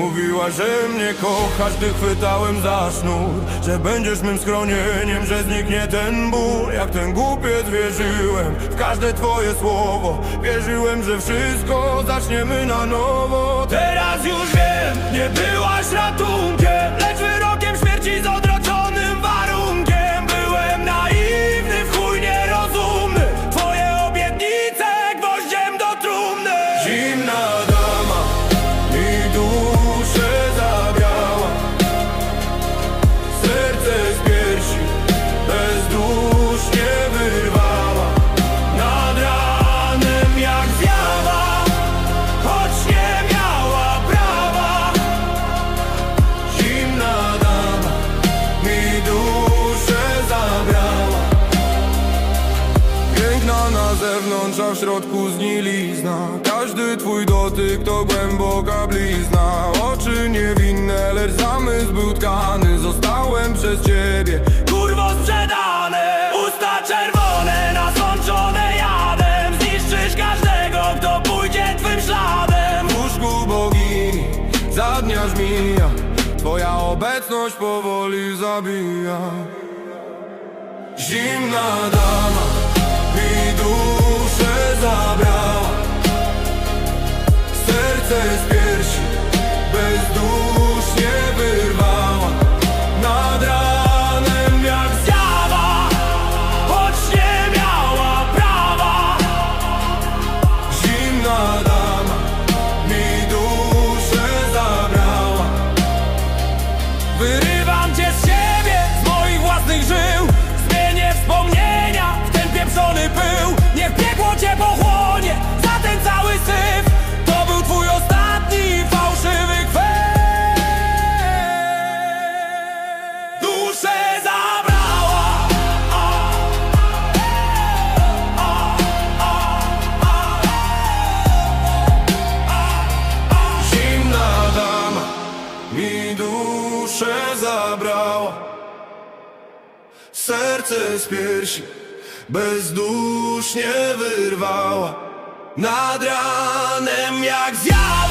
Mówiła, że mnie kochasz, gdy chwytałem za sznur, że będziesz mym schronieniem, że zniknie ten ból. Jak ten głupiec wierzyłem w każde twoje słowo, wierzyłem, że wszystko zaczniemy na nowo. Teraz już wiem, nie byłaś ratunkiem, lecz wyrokiem śmierci z odroczonym warunkiem. Byłem naiwny, w chuj nierozumny, twoje obietnice gwoździem do trumny. Zimna dama mi duszę zabrała, serce z piersi bezdusznie wyrwała. Nad ranem jak zjawa, choć nie miała prawa. Zimna dama mi duszę zabrała. Piękna na zewnątrz, a w środku zgnilizna. Każdy twój dotyk to głęboka blizna. Oczy niewinne, lecz zamysł był tkany. Zostałem przez ciebie kurwo sprzedane. Usta czerwone, nasączone jadem. Zniszczysz każdego, kto pójdzie twym śladem. W łóżku bogini za dnia żmija, twoja obecność powoli zabija. Zimna dama mi duszę zabrała, serce z piersi bezdusznie wyrwała. Nad ranem jak zjawa, choć nie miała prawa. Zimna dama mi duszę zabrała. Wyrywam cię z siebie, z moich własnych żył. Zmienię wspomnienia w ten pieprzony pył. Niech piekło cię pochłonie za ten cały syf. To był twój ostatni fałszywy kwej. Duszę zabrała. Zimna dama mi duszę zabrała, serce z piersi bezdusznie wyrwała. Nad ranem jak zjawa.